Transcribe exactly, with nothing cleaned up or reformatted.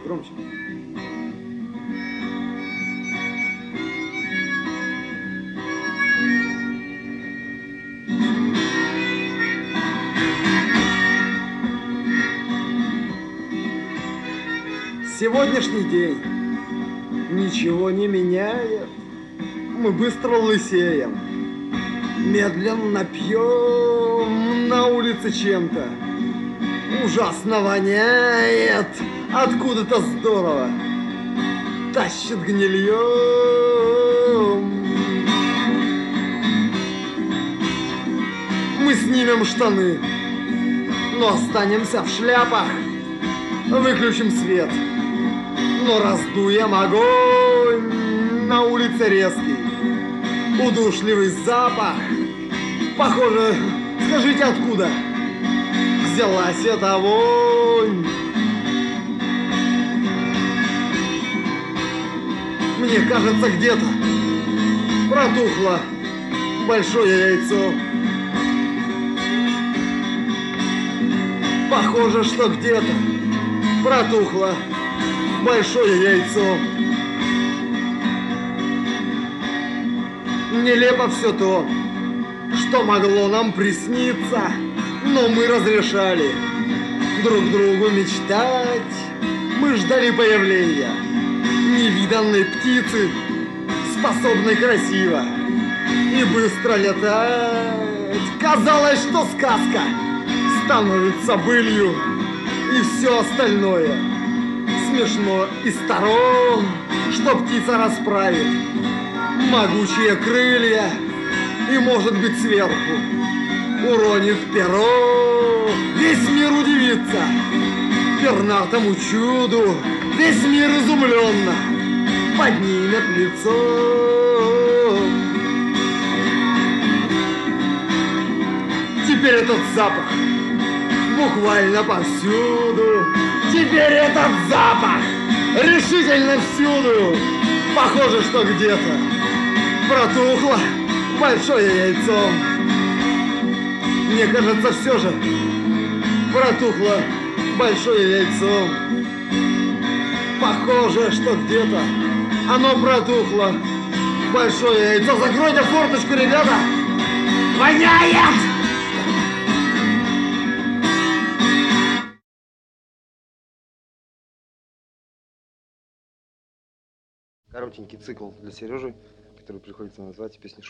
Погромче. Сегодняшний день ничего не меняет. Мы быстро лысеем, медленно пьем на улице чем-то. Ужасно воняет, откуда-то здорово тащит гнильем. Мы снимем штаны, но останемся в шляпах. Выключим свет, но раздуем огонь. На улице резкий, удушливый запах. Похоже, скажите, откуда взялась эта вонь? Мне кажется, где-то протухло большое яйцо. Похоже, что где-то протухло большое яйцо. Нелепо все то, что могло нам присниться, но мы разрешали друг другу мечтать. Мы ждали появления невиданной птицы, способной красиво и быстро летать. Казалось, что сказка становится былью, и все остальное смешно из сторон, что птица расправит могучие крылья и, может быть, сверху уронит перо. Весь мир удивится пернатому чуду, весь мир изумленно поднимет лицо. Теперь этот запах буквально повсюду. Теперь этот запах решительно всюду. Похоже, что где-то протухло большое яйцо. Мне кажется, все же протухло большое яйцо. Похоже, что где-то оно протухло большое яйцо. Закройте форточку, ребята! Воняет! Коротенький цикл для Сережи, который приходится назвать песней.